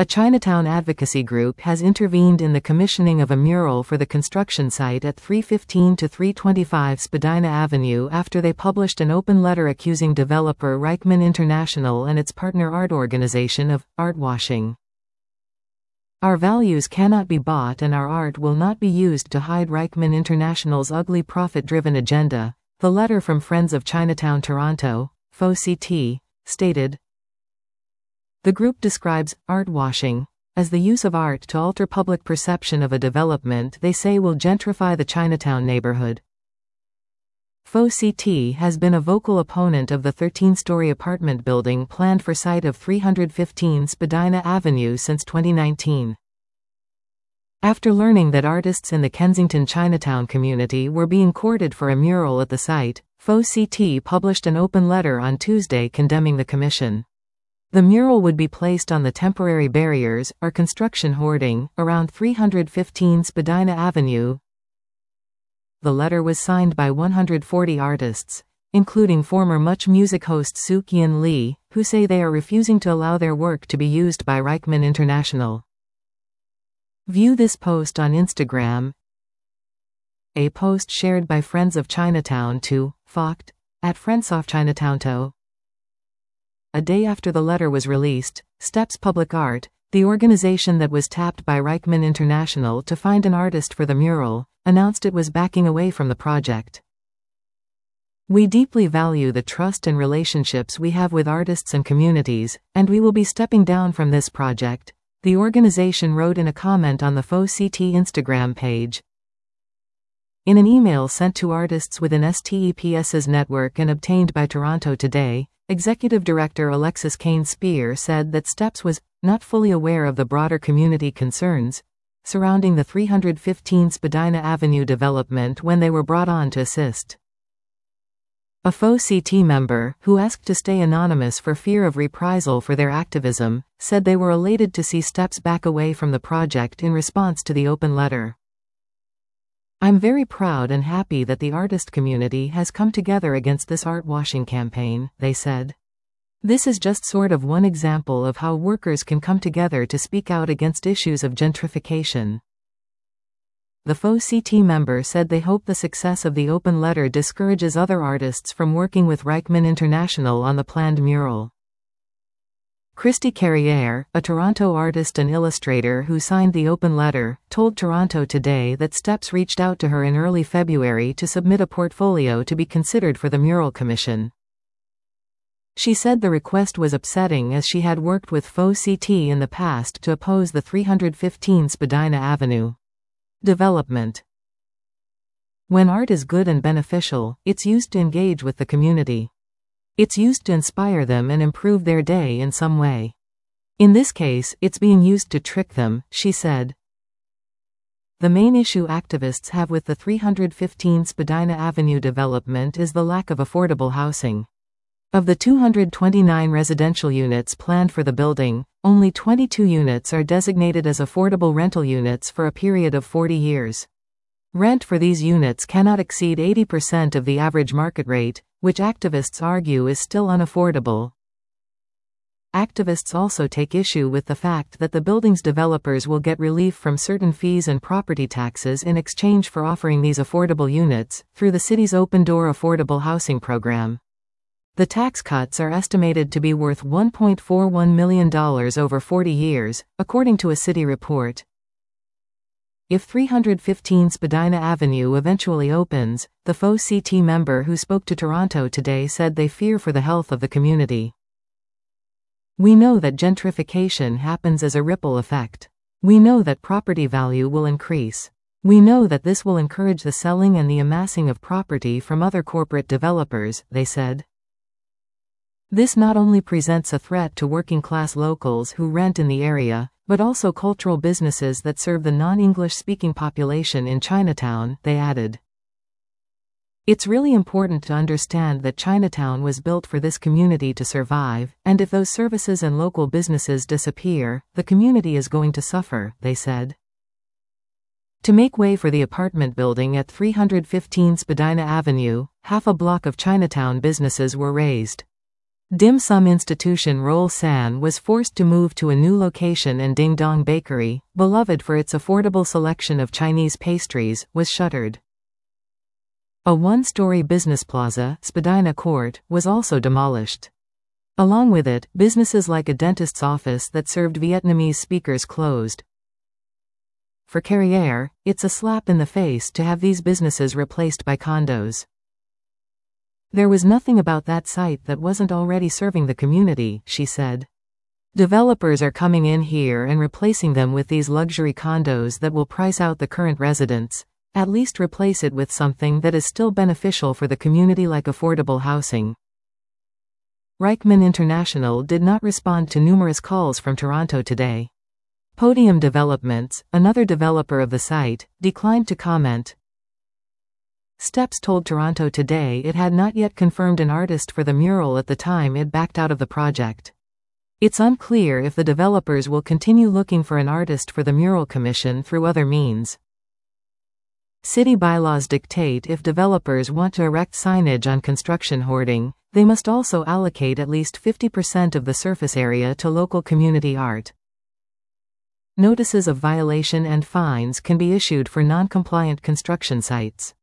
A Chinatown advocacy group has intervened in the commissioning of a mural for the construction site at 315 to 325 Spadina Avenue after they published an open letter accusing developer Reichmann International and its partner art organization of art washing. Our values cannot be bought and our art will not be used to hide Reichmann International's ugly profit-driven agenda, the letter from Friends of Chinatown Toronto, FOCT, stated. The group describes art washing as the use of art to alter public perception of a development they say will gentrify the Chinatown neighborhood. FOCT has been a vocal opponent of the 13-story apartment building planned for site of 315 Spadina Avenue since 2019. After learning that artists in the Kensington Chinatown community were being courted for a mural at the site, FOCT published an open letter on Tuesday condemning the commission. The mural would be placed on the temporary barriers, or construction hoarding, around 315 Spadina Avenue. The letter was signed by 140 artists, including former Much Music host Suk Yin Lee, who say they are refusing to allow their work to be used by Reichmann International. View this post on Instagram. A post shared by Friends of Chinatown to FOCT at Friends of Chinatown to. A day after the letter was released, Steps Public Art, the organization that was tapped by Reichmann International to find an artist for the mural, announced it was backing away from the project. We deeply value the trust and relationships we have with artists and communities, and we will be stepping down from this project, the organization wrote in a comment on the FOCT Instagram page. In an email sent to artists within STEPS's network and obtained by Toronto Today, Executive Director Alexis Kane-Spear said that Steps was not fully aware of the broader community concerns surrounding the 315 Spadina Avenue development when they were brought on to assist. A FOCT member, who asked to stay anonymous for fear of reprisal for their activism, said they were elated to see Steps back away from the project in response to the open letter. I'm very proud and happy that the artist community has come together against this art washing campaign, they said. This is just sort of one example of how workers can come together to speak out against issues of gentrification. The FOCT member said they hope the success of the open letter discourages other artists from working with Reichmann International on the planned mural. Christy Carrière, a Toronto artist and illustrator who signed the open letter, told Toronto Today that Steps reached out to her in early February to submit a portfolio to be considered for the mural commission. She said the request was upsetting as she had worked with FOCT in the past to oppose the 315 Spadina Avenue development. When art is good and beneficial, it's used to engage with the community. It's used to inspire them and improve their day in some way. In this case, it's being used to trick them, she said. The main issue activists have with the 315 Spadina Avenue development is the lack of affordable housing. Of the 229 residential units planned for the building, only 22 units are designated as affordable rental units for a period of 40 years. Rent for these units cannot exceed 80% of the average market rate, which activists argue is still unaffordable. Activists also take issue with the fact that the building's developers will get relief from certain fees and property taxes in exchange for offering these affordable units through the city's Open Door Affordable Housing program. The tax cuts are estimated to be worth $1.41 million over 40 years, according to a city report. If 315 Spadina Avenue eventually opens, the FOCT member who spoke to Toronto Today said they fear for the health of the community. We know that gentrification happens as a ripple effect. We know that property value will increase. We know that this will encourage the selling and the amassing of property from other corporate developers, they said. This not only presents a threat to working-class locals who rent in the area, but also cultural businesses that serve the non-English-speaking population in Chinatown, they added. It's really important to understand that Chinatown was built for this community to survive, and if those services and local businesses disappear, the community is going to suffer, they said. To make way for the apartment building at 315 Spadina Avenue, half a block of Chinatown businesses were razed. Dim sum institution Roll San was forced to move to a new location, and Ding Dong Bakery, beloved for its affordable selection of Chinese pastries, was shuttered. A one-story business plaza, Spadina Court, was also demolished. Along with it, businesses like a dentist's office that served Vietnamese speakers closed. For Carrière, it's a slap in the face to have these businesses replaced by condos. There was nothing about that site that wasn't already serving the community, she said. Developers are coming in here and replacing them with these luxury condos that will price out the current residents. At least replace it with something that is still beneficial for the community, like affordable housing. Reichmann International did not respond to numerous calls from Toronto today. Podium Developments, another developer of the site, declined to comment. Steps told Toronto today it had not yet confirmed an artist for the mural at the time it backed out of the project. It's unclear if the developers will continue looking for an artist for the mural commission through other means. City bylaws dictate if developers want to erect signage on construction hoarding, they must also allocate at least 50% of the surface area to local community art. Notices of violation and fines can be issued for non-compliant construction sites.